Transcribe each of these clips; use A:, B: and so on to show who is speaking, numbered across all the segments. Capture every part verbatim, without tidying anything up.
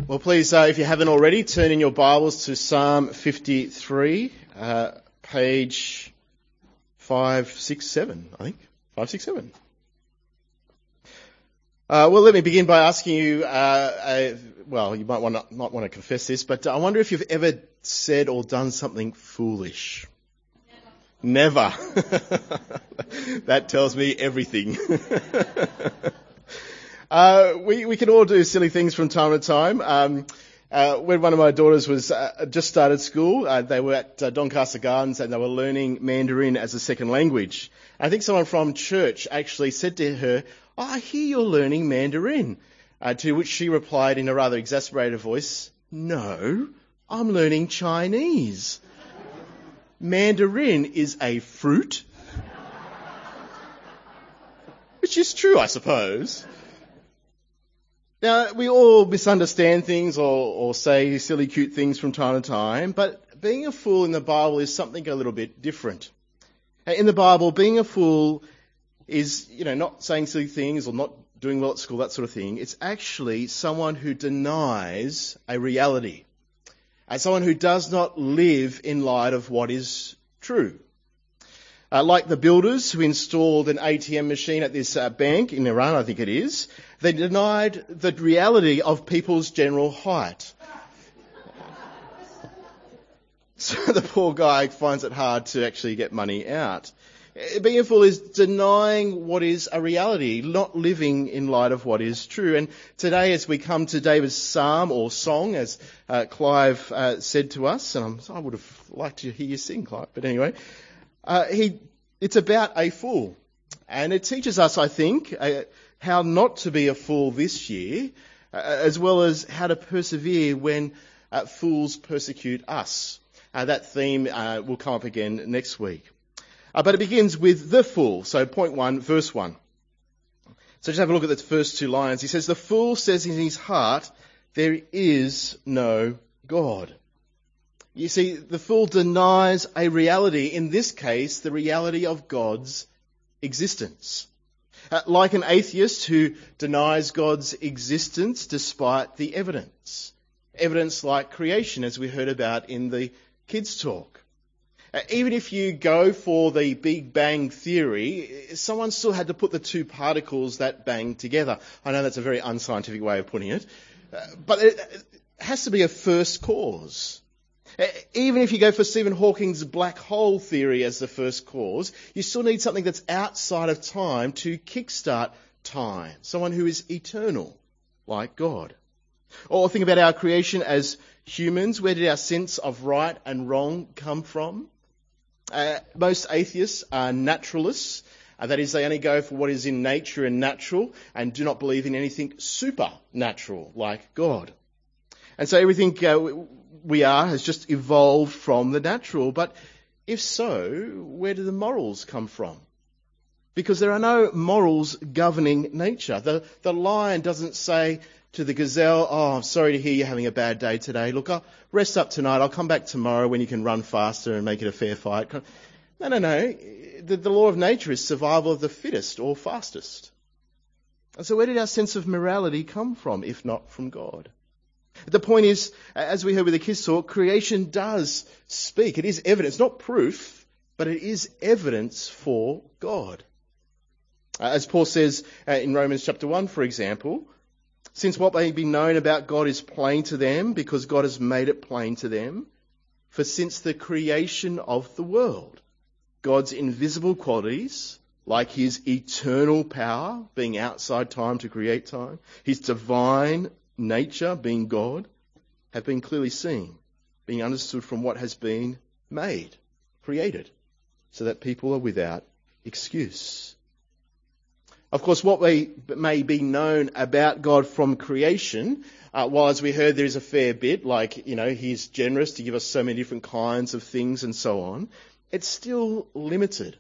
A: Well, please, uh, if you haven't already, turn in your Bibles to Psalm fifty-three, uh, page five sixty-seven, I think. five sixty-seven. Uh, well, let me begin by asking you, uh, a, well, you might want to, not want to confess this, but I wonder if you've ever said or done something foolish. Never. Never. That tells me everything. Uh, we, we can all do silly things from time to time. Um, uh, when one of my daughters was uh, just started school, uh, they were at uh, Doncaster Gardens and they were learning Mandarin as a second language. I think someone from church actually said to her, "Oh, I hear you're learning Mandarin." Uh, to which she replied in a rather exasperated voice, "No, I'm learning Chinese. Mandarin is a fruit." Which is true, I suppose. Now, we all misunderstand things or, or say silly, cute things from time to time, but being a fool in the Bible is something a little bit different. In the Bible, being a fool is, you know, not saying silly things or not doing well at school, that sort of thing. It's actually someone who denies a reality, and someone who does not live in light of what is true. Uh, like the builders who installed an A T M machine at this uh, bank in Iran, I think it is, they denied the reality of people's general height. So the poor guy finds it hard to actually get money out. Being a fool is denying what is a reality, not living in light of what is true. And today, as we come to David's psalm or song, as uh, Clive uh, said to us, and I'm, I would have liked to hear you sing, Clive, but anyway, Uh, he, it's about a fool. And it teaches us, I think, uh, how not to be a fool this year, uh, as well as how to persevere when uh, fools persecute us. Uh, that theme uh, will come up again next week. Uh, but it begins with the fool. So point one, verse one. So just have a look at the first two lines. He says, "The fool says in his heart, there is no God." You see, the fool denies a reality, in this case, the reality of God's existence. Uh, like an atheist who denies God's existence despite the evidence. Evidence like creation, as we heard about in the kids' talk. Uh, even if you go for the Big Bang theory, someone still had to put the two particles that bang together. I know that's a very unscientific way of putting it, uh, but it, it has to be a first cause. Even if you go for Stephen Hawking's black hole theory as the first cause, you still need something that's outside of time to kickstart time. Someone who is eternal, like God. Or think about our creation as humans. Where did our sense of right and wrong come from? Uh, most atheists are naturalists. Uh, that is, they only go for what is in nature and natural and do not believe in anything supernatural, like God. And so everything uh, we are has just evolved from the natural. But if so, where do the morals come from? Because there are no morals governing nature. The, the lion doesn't say to the gazelle, "Oh, I'm sorry to hear you're having a bad day today. Look, I'll rest up tonight. I'll come back tomorrow when you can run faster and make it a fair fight." No, no, no. The, the law of nature is survival of the fittest or fastest. And so where did our sense of morality come from, if not from God? The point is, as we heard with the kids talk, creation does speak. It is evidence, not proof, but it is evidence for God. Uh, as Paul says uh, in Romans chapter one, for example, "Since what may be known about God is plain to them, because God has made it plain to them, for since the creation of the world, God's invisible qualities, like his eternal power, being outside time to create time, his divine nature, being God, have been clearly seen, being understood from what has been made, created, so that people are without excuse." Of course, what may, may be known about God from creation, uh, while as we heard there is a fair bit, like, you know, he's generous to give us so many different kinds of things and so on, it's still limited.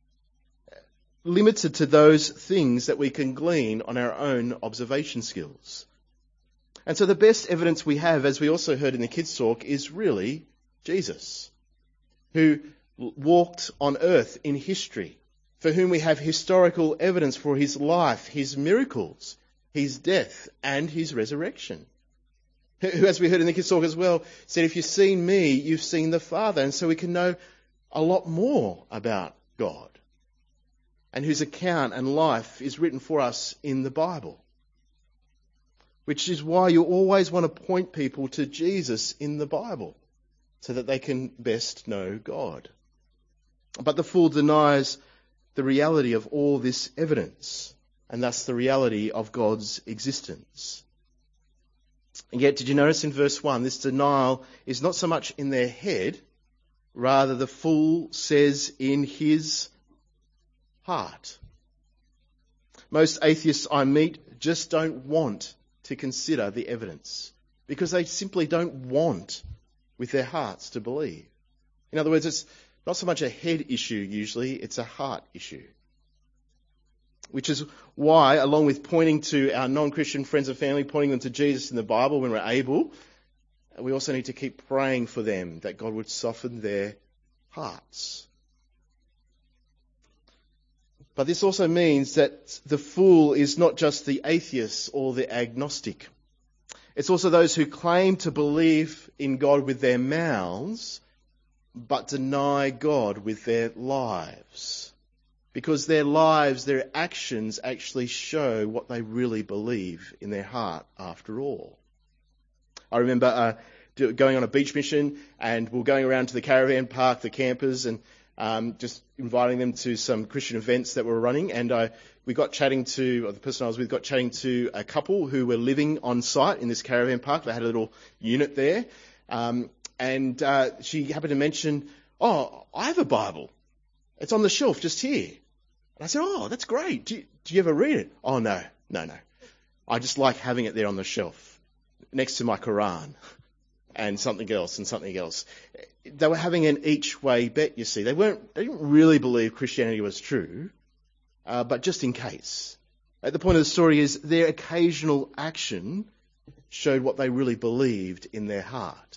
A: Limited to those things that we can glean on our own observation skills. And so the best evidence we have, as we also heard in the kids' talk, is really Jesus, who walked on earth in history, for whom we have historical evidence for his life, his miracles, his death, and his resurrection. who, as we heard in the kids' talk as well, said, if you've seen me, you've seen the Father. And so we can know a lot more about God, and whose account and life is written for us in the Bible. Which is why you always want to point people to Jesus in the Bible, so that they can best know God. But the fool denies the reality of all this evidence, and thus the reality of God's existence. And yet, did you notice in verse one, this denial is not so much in their head, rather the fool says in his heart. Most atheists I meet just don't want to consider the evidence, because they simply don't want with their hearts to believe. In other words, it's not so much a head issue usually, it's a heart issue. Which is why, along with pointing to our non-Christian friends and family, pointing them to Jesus in the Bible when we're able, we also need to keep praying for them, that God would soften their hearts. But this also means that the fool is not just the atheist or the agnostic. It's also those who claim to believe in God with their mouths, but deny God with their lives. Because their lives, their actions actually show what they really believe in their heart after all. I remember uh, do, going on a beach mission, and we were going around to the caravan park, the campers, and um, just inviting them to some Christian events that were running. And I, we got chatting to, or the person I was with got chatting to a couple who were living on site in this caravan park. They had a little unit there. Um, and uh, she happened to mention, oh, I have a Bible. It's on the shelf just here. And I said, oh, that's great. Do you, do you ever read it? Oh, no, no, no. I just like having it there on the shelf next to my Quran and something else and something else. They were having an each way bet, you see. They weren't, they didn't really believe Christianity was true, uh, but just in case. At the point of the story is their occasional action showed what they really believed in their heart.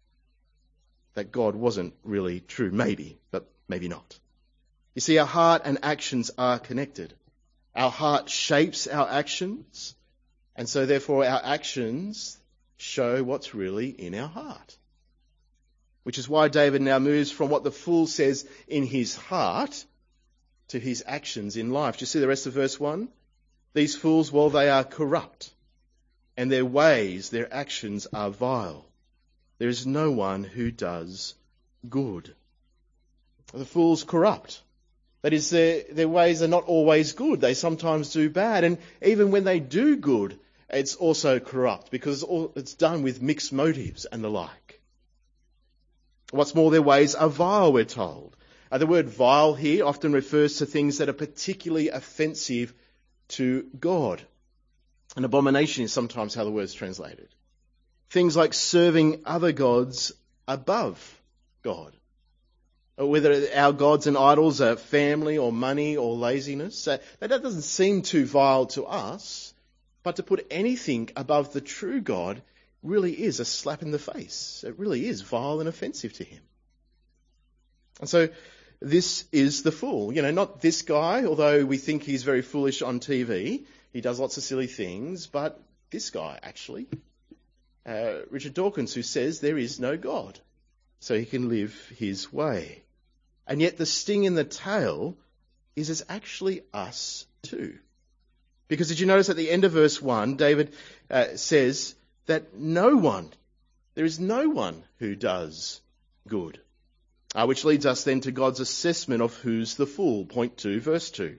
A: That God wasn't really true. Maybe, but maybe not. You see, our heart and actions are connected. Our heart shapes our actions, and so therefore our actions show what's really in our heart. Which is why David now moves from what the fool says in his heart to his actions in life. Do you see the rest of verse one? These fools, well, they are corrupt, and their ways, their actions are vile. There is no one who does good. The fool's corrupt. That is, their, their ways are not always good. They sometimes do bad. And even when they do good, it's also corrupt because it's done with mixed motives and the like. What's more, their ways are vile, we're told. Uh, the word vile here often refers to things that are particularly offensive to God. An abomination is sometimes how the word's translated. Things like serving other gods above God. Whether our gods and idols are family or money or laziness, that doesn't seem too vile to us, but to put anything above the true God really is a slap in the face. It really is vile and offensive to him. And so this is the fool. You know, not this guy, although we think he's very foolish on T V. He does lots of silly things, but this guy actually, uh, Richard Dawkins, who says there is no God, so he can live his way. And yet the sting in the tail is it's actually us too. Because did you notice at the end of verse one, David uh, says that no one, there is no one who does good. Uh, which leads us then to God's assessment of who's the fool. Point two, verse two.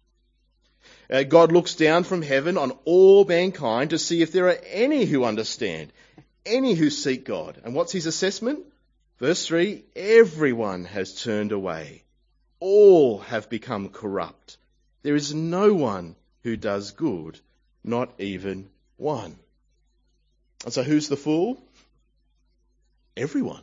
A: Uh, God looks down from heaven on all mankind to see if there are any who understand, any who seek God. And what's his assessment? Verse three, everyone has turned away. All have become corrupt. There is no one who does good, not even one. And so who's the fool? Everyone.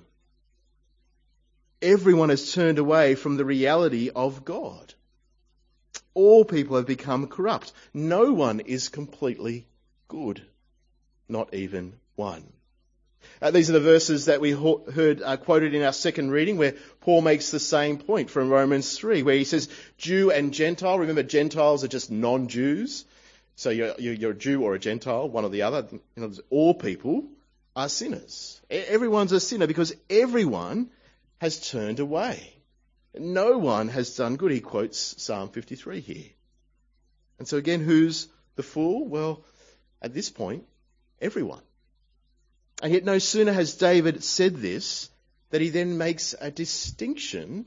A: Everyone has turned away from the reality of God. All people have become corrupt. No one is completely good, not even one. Uh, these are the verses that we ho- heard uh, quoted in our second reading where Paul makes the same point from Romans three, where he says Jew and Gentile. Remember, Gentiles are just non-Jews. So you're, you're a Jew or a Gentile, one or the other. In other words, all people are sinners. Everyone's a sinner because everyone has turned away. No one has done good. He quotes Psalm fifty-three here. And so again, who's the fool? Well, at this point, everyone. And yet no sooner has David said this that he then makes a distinction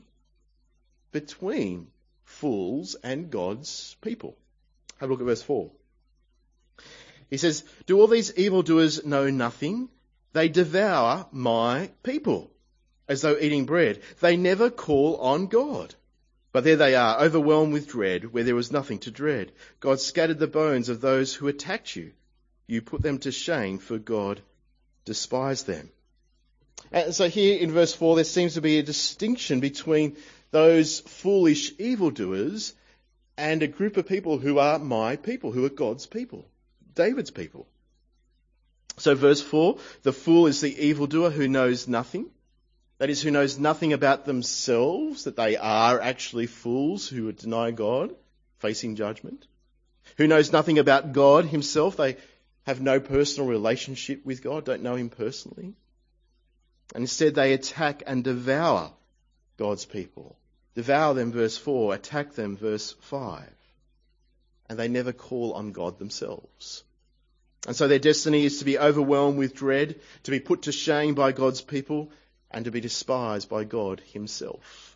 A: between fools and God's people. Have a look at verse four. He says, "Do all these evildoers know nothing? They devour my people as though eating bread. They never call on God. But there they are, overwhelmed with dread, where there was nothing to dread. God scattered the bones of those who attacked you. You put them to shame, for God despised them." And so here in verse four, there seems to be a distinction between those foolish evildoers and a group of people who are my people, who are God's people, David's people. So verse four, the fool is the evildoer who knows nothing. That is, who knows nothing about themselves, that they are actually fools who would deny God, facing judgment. Who knows nothing about God himself. They have no personal relationship with God, don't know him personally. And instead they attack and devour God's people. Devour them, verse four. Attack them, verse five. And they never call on God themselves. And so their destiny is to be overwhelmed with dread, to be put to shame by God's people, and to be despised by God himself.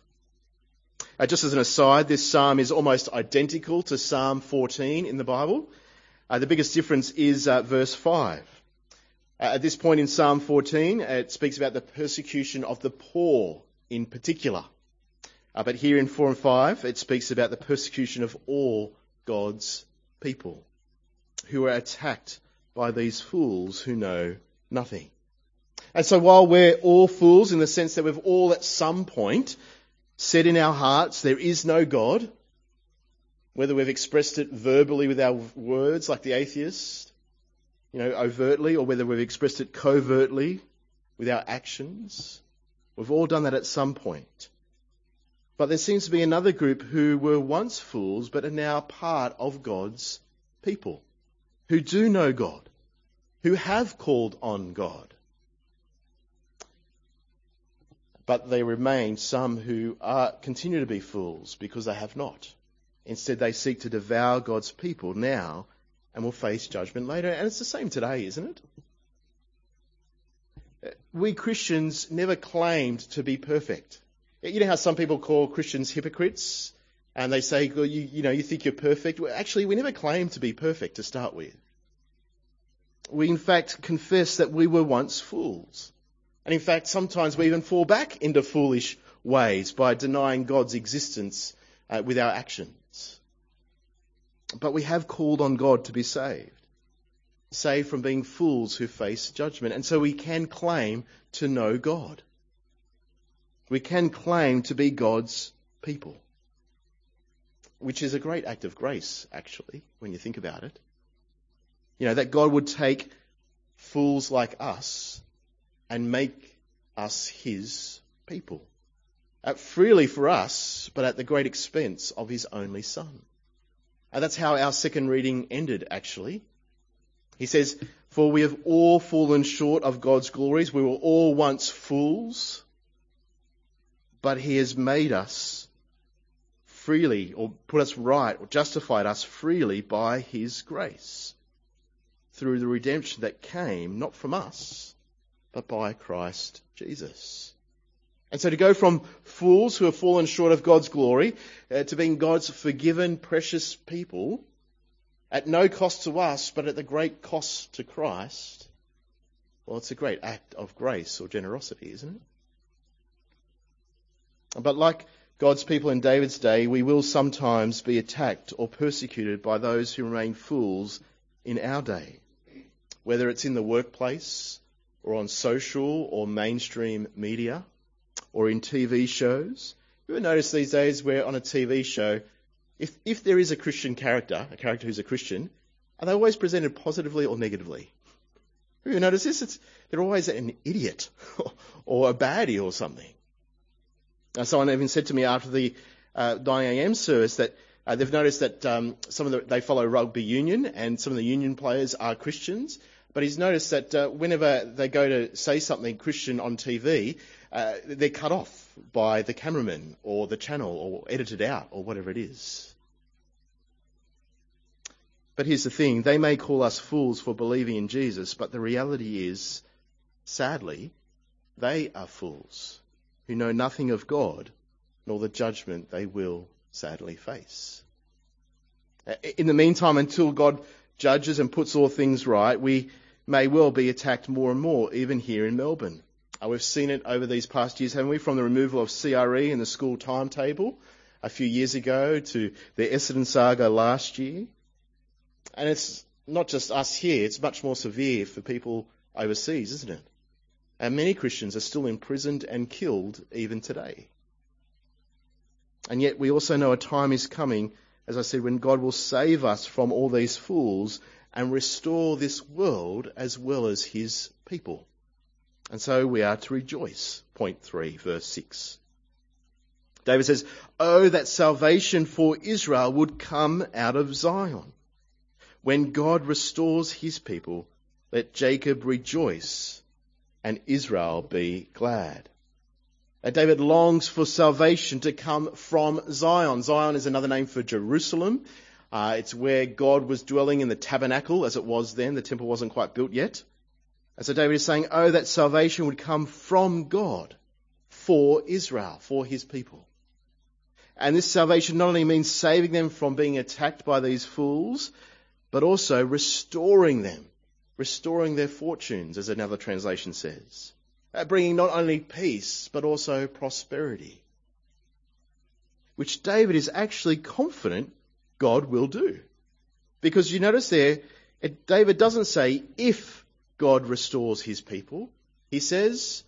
A: Uh, just as an aside, this psalm is almost identical to Psalm fourteen in the Bible. Uh, the biggest difference is uh, verse five. Uh, at this point in Psalm fourteen, uh, it speaks about the persecution of the poor in particular. Uh, but here in four and five, it speaks about the persecution of all God's people who are attacked by these fools who know nothing. And so while we're all fools in the sense that we've all at some point said in our hearts there is no God, whether we've expressed it verbally with our words like the atheist, you know, overtly, or whether we've expressed it covertly with our actions, we've all done that at some point. But there seems to be another group who were once fools but are now part of God's people, who do know God, who have called on God. But there remain some who are, continue to be fools because they have not. Instead, they seek to devour God's people now and will face judgment later. And it's the same today, isn't it? We Christians never claimed to be perfect. You know how some people call Christians hypocrites and they say, well, you, you know, you think you're perfect. Well, actually, we never claimed to be perfect to start with. We, in fact, confess that we were once fools. And in fact, sometimes we even fall back into foolish ways by denying God's existence uh, with our actions. But we have called on God to be saved, saved from being fools who face judgment. And so we can claim to know God. We can claim to be God's people, which is a great act of grace, actually, when you think about it. You know, that God would take fools like us and make us his people. Uh, freely for us, but at the great expense of his only Son. And that's how our second reading ended, actually. He says, "For we have all fallen short of God's glories. We were all once fools, but he has made us freely, or put us right, or justified us freely by his grace, through the redemption that came not from us, but by Christ Jesus." And so to go from fools who have fallen short of God's glory uh, to being God's forgiven, precious people, at no cost to us, but at the great cost to Christ, well, it's a great act of grace or generosity, isn't it? But like God's people in David's day, we will sometimes be attacked or persecuted by those who remain fools in our day, whether it's in the workplace, or on social or mainstream media, or in T V shows. You ever notice these days where on a T V show, if if there is a Christian character, a character who's a Christian, are they always presented positively or negatively? Have you noticed this? It's, they're always an idiot or a baddie or something. Now, someone even said to me after the uh, nine a.m. service that uh, they've noticed that um, some of the, they follow rugby union and some of the union players are Christians. But he's noticed that uh, whenever they go to say something Christian on T V, uh, they're cut off by the cameraman or the channel or edited out or whatever it is. But here's the thing, they may call us fools for believing in Jesus, but the reality is, sadly, they are fools who know nothing of God, nor the judgment they will sadly face. In the meantime, until God judges and puts all things right, we may well be attacked more and more, even here in Melbourne. Uh, we've seen it over these past years, haven't we? From the removal of C R E in the school timetable a few years ago to the Essendon saga last year. And it's not just us here, it's much more severe for people overseas, isn't it? And many Christians are still imprisoned and killed even today. And yet we also know a time is coming, as I said, when God will save us from all these fools and restore this world as well as his people. And so we are to rejoice. Point three, verse six. David says, "Oh, that salvation for Israel would come out of Zion. When God restores his people, let Jacob rejoice and Israel be glad." Now, David longs for salvation to come from Zion. Zion is another name for Jerusalem. Uh, it's where God was dwelling in the tabernacle as it was then. The temple wasn't quite built yet. And so David is saying, oh, that salvation would come from God for Israel, for his people. And this salvation not only means saving them from being attacked by these fools, but also restoring them, restoring their fortunes, as another translation says. Uh, bringing not only peace, but also prosperity. Which David is actually confident God will do. Because you notice there, it, David doesn't say if God restores his people. He says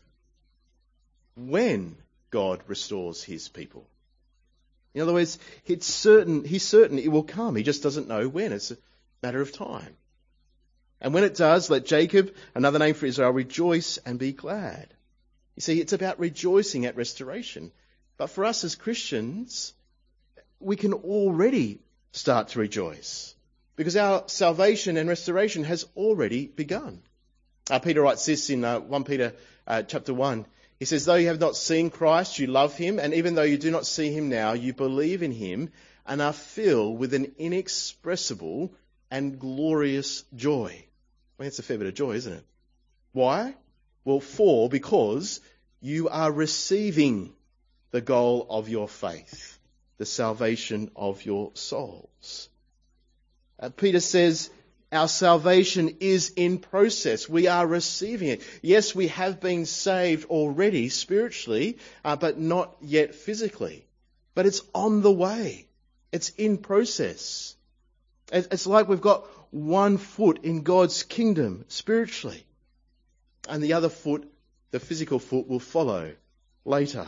A: when God restores his people. In other words, it's certain, he's certain it will come. He just doesn't know when. It's a matter of time. And when it does, let Jacob, another name for Israel, rejoice and be glad. You see, it's about rejoicing at restoration. But for us as Christians, we can already start to rejoice because our salvation and restoration has already begun. Uh, Peter writes this in uh, First Peter uh, chapter one. He says, though you have not seen Christ, you love him, and even though you do not see him now, you believe in him and are filled with an inexpressible and glorious joy. I mean, it's a fair bit of joy, isn't it? Why? Well, for, because you are receiving the goal of your faith, the salvation of your souls. Uh, Peter says our salvation is in process. We are receiving it. Yes, we have been saved already spiritually, uh, but not yet physically. But it's on the way. It's in process. It's like we've got one foot in God's kingdom spiritually, and the other foot, the physical foot, will follow later.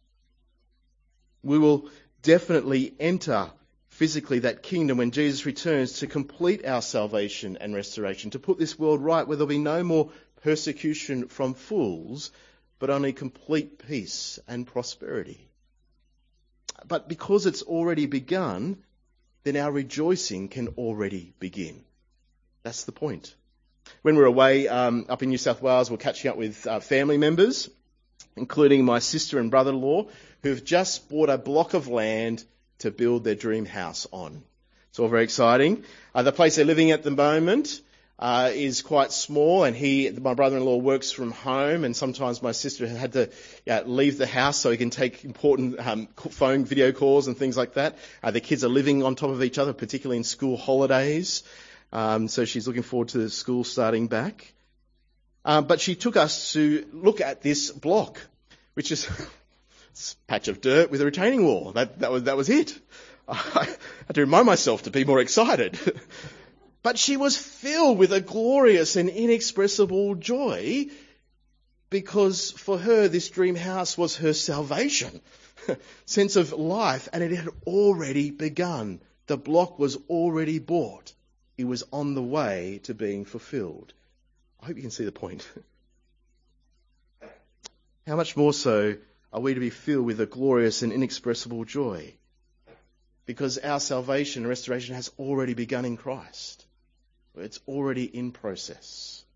A: We will definitely enter physically that kingdom when Jesus returns to complete our salvation and restoration, to put this world right where there'll be no more persecution from fools, but only complete peace and prosperity. But because it's already begun, then our rejoicing can already begin. That's the point. When we're away um, up in New South Wales, we're catching up with uh, family members, including my sister and brother-in-law, who've just bought a block of land to build their dream house on. It's all very exciting. Uh, the place they're living at the moment uh, is quite small, and he, my brother-in-law, works from home, and sometimes my sister had to uh, leave the house so he can take important um, phone video calls and things like that. Uh, the kids are living on top of each other, particularly in school holidays. Um, so she's looking forward to the school starting back. Uh, but she took us to look at this block, which is a patch of dirt with a retaining wall. That, that was, that was it. I had to remind myself to be more excited. But she was filled with a glorious and inexpressible joy because for her this dream house was her salvation, sense of life, and it had already begun. The block was already bought. It was on the way to being fulfilled. I hope you can see the point. How much more so are we to be filled with a glorious and inexpressible joy? Because our salvation and restoration has already begun in Christ. It's already in process.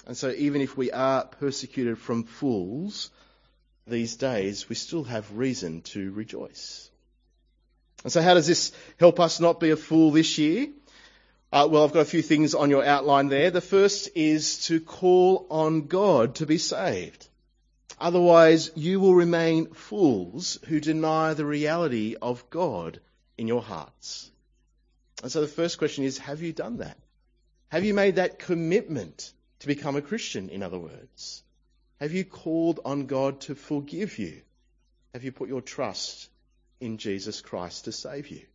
A: And so even if we are persecuted from fools these days, we still have reason to rejoice. And so how does this help us not be a fool this year? Uh, well, I've got a few things on your outline there. The first is to call on God to be saved. Otherwise, you will remain fools who deny the reality of God in your hearts. And so the first question is, have you done that? Have you made that commitment to become a Christian, in other words? Have you called on God to forgive you? Have you put your trust in Jesus Christ to save you?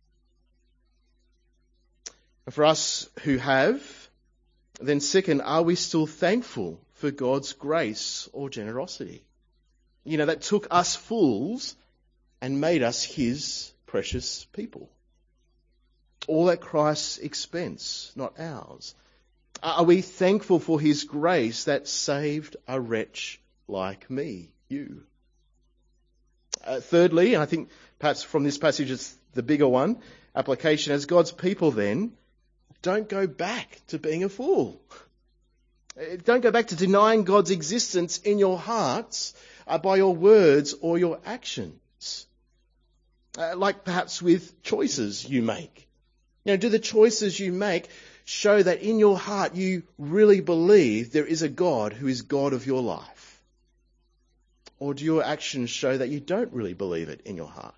A: And for us who have, then second, are we still thankful for God's grace or generosity? You know, that took us fools and made us his precious people. All at Christ's expense, not ours. Are we thankful for his grace that saved a wretch like me, you? Uh, thirdly, and I think perhaps from this passage it's the bigger one, application as God's people then, don't go back to being a fool. Don't go back to denying God's existence in your hearts uh, by your words or your actions. Uh, like perhaps with choices you make. You know, do the choices you make show that in your heart you really believe there is a God who is God of your life? Or do your actions show that you don't really believe it in your heart?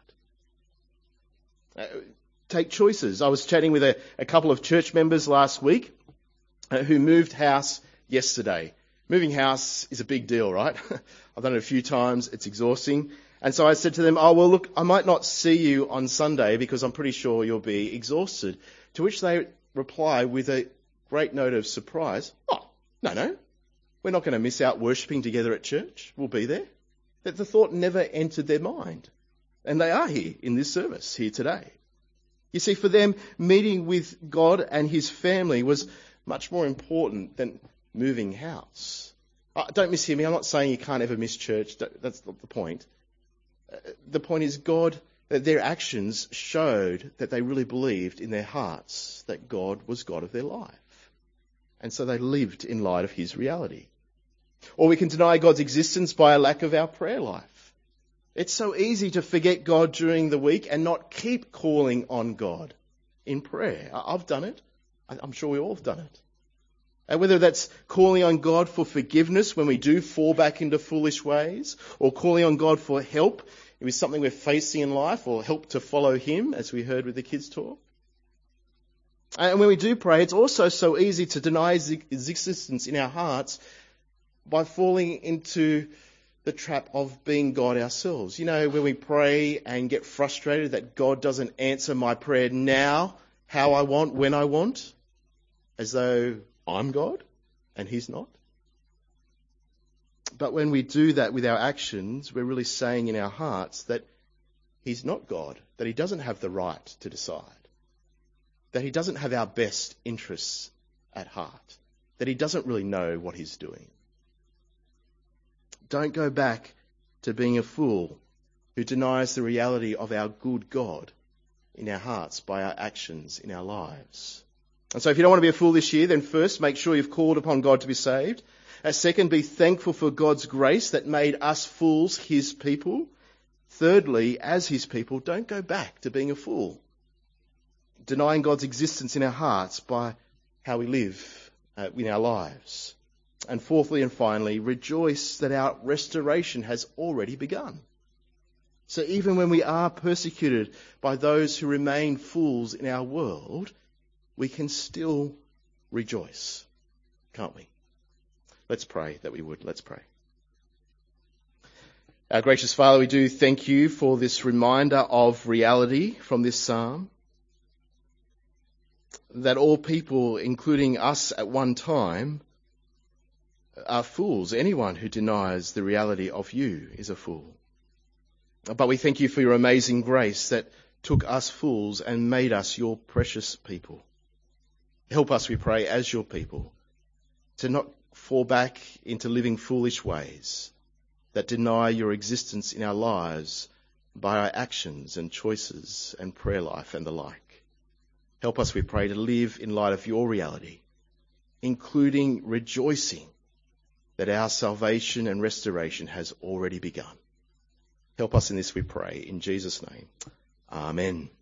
A: Uh, take choices. I was chatting with a, a couple of church members last week uh, who moved house yesterday. Moving house is a big deal, right? I've done it a few times. It's exhausting. And so I said to them, oh, well, look, I might not see you on Sunday because I'm pretty sure you'll be exhausted. To which they reply with a great note of surprise. Oh, no, no. We're not going to miss out worshipping together at church. We'll be there. That the thought never entered their mind. And they are here in this service here today. You see, for them, meeting with God and his family was much more important than moving house. Uh, don't mishear me. I'm not saying you can't ever miss church. That's not the point. Uh, the point is God, uh, their actions showed that they really believed in their hearts that God was God of their life. And so they lived in light of his reality. Or we can deny God's existence by a lack of our prayer life. It's so easy to forget God during the week and not keep calling on God in prayer. I've done it. I'm sure we all have done it. And whether that's calling on God for forgiveness when we do fall back into foolish ways, or calling on God for help with something we're facing in life, or help to follow him, as we heard with the kids' talk. And when we do pray, it's also so easy to deny his existence in our hearts by falling into the trap of being God ourselves. You know, when we pray and get frustrated that God doesn't answer my prayer now, how I want, when I want, as though I'm God and he's not. But when we do that with our actions, we're really saying in our hearts that he's not God, that he doesn't have the right to decide, that he doesn't have our best interests at heart, that he doesn't really know what he's doing. Don't go back to being a fool who denies the reality of our good God in our hearts by our actions in our lives. And so if you don't want to be a fool this year, then first, make sure you've called upon God to be saved. Uh, second, be thankful for God's grace that made us fools his people. Thirdly, as his people, don't go back to being a fool, denying God's existence in our hearts by how we live uh, in our lives. And fourthly and finally, rejoice that our restoration has already begun. So even when we are persecuted by those who remain fools in our world, we can still rejoice, can't we? Let's pray that we would. Let's pray. Our gracious Father, we do thank you for this reminder of reality from this psalm, that all people, including us at one time, are fools. Anyone who denies the reality of you is a fool. But we thank you for your amazing grace that took us fools and made us your precious people. Help us, we pray, as your people, to not fall back into living foolish ways that deny your existence in our lives by our actions and choices and prayer life and the like. Help us, we pray, to live in light of your reality including rejoicing that our salvation and restoration has already begun. Help us in this, we pray, in Jesus' name. Amen.